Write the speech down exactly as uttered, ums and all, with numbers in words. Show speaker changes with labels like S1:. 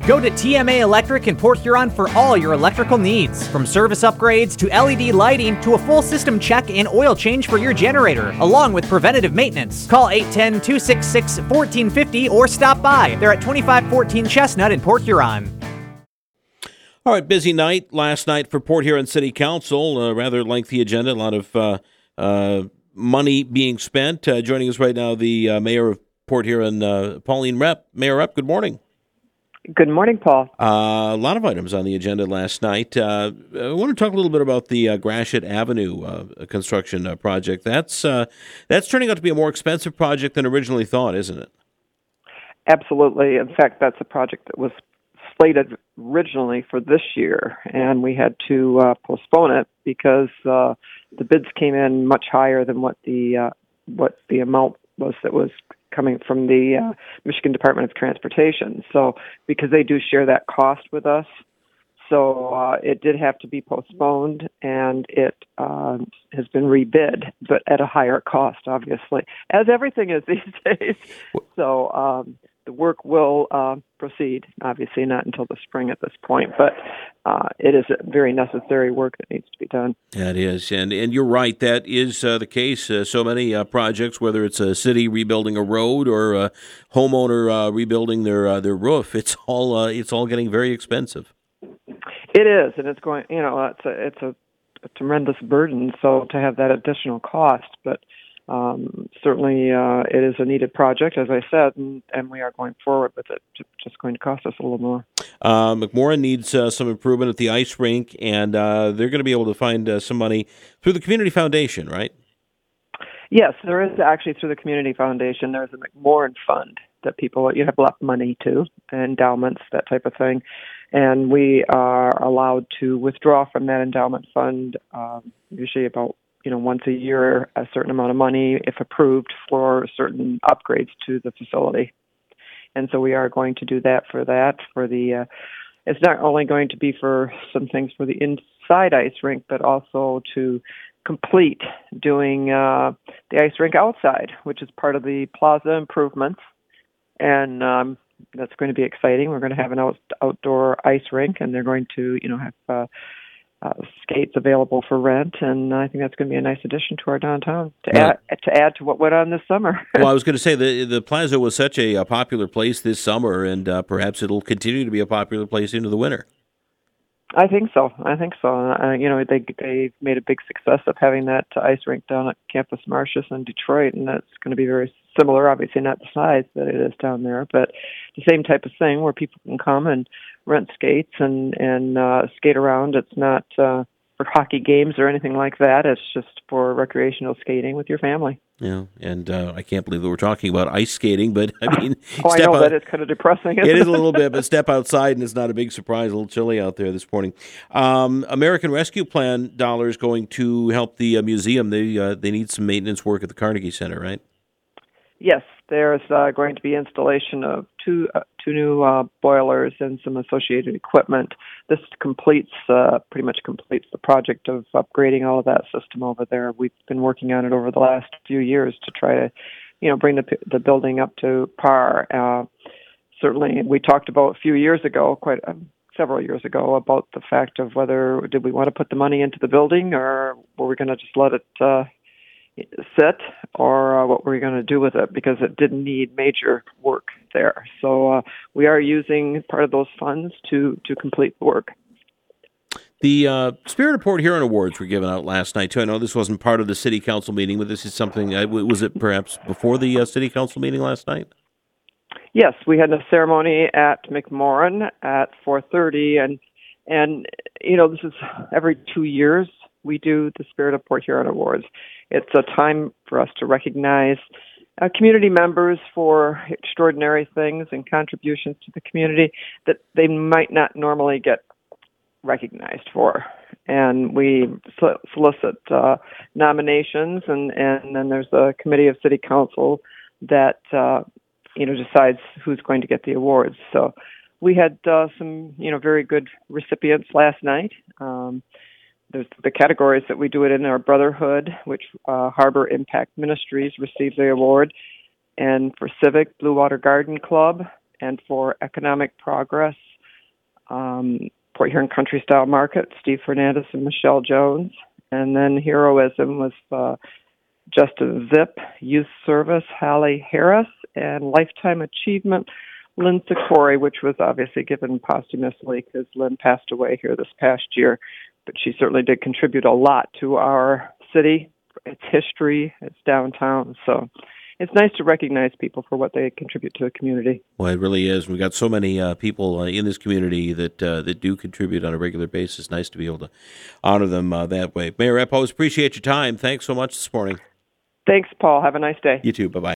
S1: Go to T M A Electric in Port Huron for all your electrical needs. From service upgrades to L E D lighting to a full system check and oil change for your generator, along with preventative maintenance. Call eight one zero, two six six, one four five zero or stop by. They're at twenty-five fourteen Chestnut in Port Huron.
S2: All right, busy night last night for Port Huron City Council. A rather lengthy agenda, a lot of uh, uh, money being spent. Uh, joining us right now, the uh, mayor of Port Huron, uh, Pauline Repp. Mayor Repp, good morning.
S3: Good morning, Paul.
S2: Uh, a lot of items on the agenda last night. Uh, I want to talk a little bit about the uh, Gratiot Avenue uh, construction uh, project. That's uh, that's turning out to be a more expensive project than originally thought, isn't it?
S3: Absolutely. In fact, that's a project that was slated originally for this year, and we had to uh, postpone it because uh, the bids came in much higher than what the uh, what the amount was that was coming from the uh, Michigan Department of Transportation. So, because they do share that cost with us, so uh, it did have to be postponed, and it uh, has been rebid, but at a higher cost, obviously, as everything is these days. So. Um, The work will uh, proceed, obviously not until the spring at this point, but uh, it is a very necessary work that needs to be done.
S2: Yeah, it is, and and you're right, that is uh, the case. Uh, so many uh, projects, whether it's a city rebuilding a road or a homeowner uh, rebuilding their uh, their roof, it's all uh, it's all getting very expensive.
S3: It is, and it's going. You know, it's a it's a, a tremendous burden. So to have that additional cost, but. Um, certainly, uh, it is a needed project, as I said, and, and we are going forward with it. It's just going to cost us a little more.
S2: Uh, McMorran needs uh, some improvement at the ice rink, and uh, they're going to be able to find uh, some money through the Community Foundation, right?
S3: Yes, there is actually through the Community Foundation. There's a McMorran Fund that people, you have left money to, endowments, that type of thing. And we are allowed to withdraw from that endowment fund um, usually about you know, once a year, a certain amount of money, if approved, for certain upgrades to the facility. And so we are going to do that for that. For the, uh, it's not only going to be for some things for the inside ice rink, but also to complete doing uh, the ice rink outside, which is part of the plaza improvements. And um, that's going to be exciting. We're going to have an out- outdoor ice rink, and they're going to, you know, have uh, Uh, skates available for rent, and I think that's going to be a nice addition to our downtown to
S2: yeah.
S3: add to add to what went on this summer.
S2: Well, I was going to say the the plaza was such a, a popular place this summer, and uh, perhaps it'll continue to be a popular place into the winter.
S3: I think so. I think so. Uh, you know, they they made a big success of having that ice rink down at Campus Martius in Detroit, and that's going to be very similar. Obviously, not the size that it is down there, but the same type of thing where people can come and rent skates and and uh, skate around. It's not uh, for hockey games or anything like that. It's just for recreational skating with your family.
S2: Yeah, and uh, I can't believe that we're talking about ice skating, but I mean,
S3: oh, I know
S2: out,
S3: that is kind of depressing. Isn't
S2: it is
S3: it?
S2: a little bit, but step outside and it's not a big surprise. A little chilly out there this morning. Um, American Rescue Plan dollars going to help the uh, museum. They uh, they need some maintenance work at the Carnegie Center, right?
S3: Yes, there's uh, going to be installation of two uh, two new uh, boilers and some associated equipment. This completes uh, pretty much completes the project of upgrading all of that system over there. We've been working on it over the last few years to try to, you know, bring the the building up to par. Uh, certainly, we talked about a few years ago, quite uh, several years ago, about the fact of whether did we want to put the money into the building or were we going to just let it Uh, sit, or uh, what were we going to do with it, because it didn't need major work there. So uh, we are using part of those funds to, to complete the work.
S2: The uh, Spirit of Port Huron Awards were given out last night, too. I know this wasn't part of the City Council meeting, but this is something, uh, was it perhaps before the uh, City Council meeting last night?
S3: Yes, we had a ceremony at McMorran at four thirty, and, and you know, this is every two years we do the Spirit of Port Huron Awards. It's a time for us to recognize uh, community members for extraordinary things and contributions to the community that they might not normally get recognized for. And we so- solicit uh, nominations, and, and then there's a committee of city council that uh, you know decides who's going to get the awards. So we had uh, some you know very good recipients last night. Um, There's the categories that we do it in are Brotherhood, which uh, Harbor Impact Ministries received the award, and for Civic, Blue Water Garden Club, and for Economic Progress, um, Port Huron Country Style Market, Steve Fernandez and Michelle Jones. And then Heroism was uh, Justin Zip, Youth Service, Hallie Harris, and Lifetime Achievement, Lynn Sikori, which was obviously given posthumously because Lynn passed away here this past year. But she certainly did contribute a lot to our city, its history, its downtown. So it's nice to recognize people for what they contribute to the community.
S2: Well, it really is. We've got so many uh, people uh, in this community that uh, that do contribute on a regular basis. Nice to be able to honor them uh, that way. Mayor Epp, always appreciate your time. Thanks so much this morning.
S3: Thanks, Paul. Have a nice day.
S2: You too. Bye-bye.